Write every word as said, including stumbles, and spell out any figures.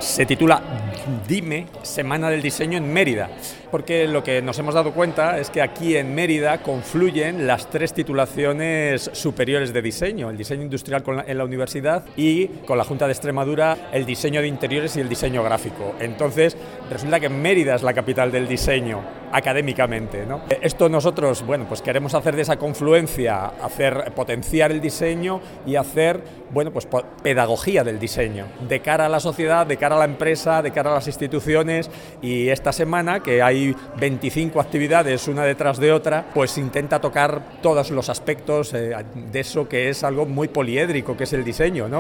Se titula Dime, Semana del Diseño en Mérida, porque lo que nos hemos dado cuenta es que aquí en Mérida confluyen las tres titulaciones superiores de diseño, el diseño industrial con la, en la universidad y con la Junta de Extremadura el diseño de interiores y el diseño gráfico. Entonces resulta que Mérida es la capital del diseño académicamente, ¿no? Esto nosotros, bueno, pues queremos hacer de esa confluencia, hacer potenciar el diseño y hacer, bueno, pues pedagogía del diseño de cara a la sociedad, de cara a la empresa, de cara a las instituciones. Y esta semana, que hay veinticinco actividades una detrás de otra, pues intenta tocar todos los aspectos eh, de eso que es algo muy poliédrico, que es el diseño, ¿no?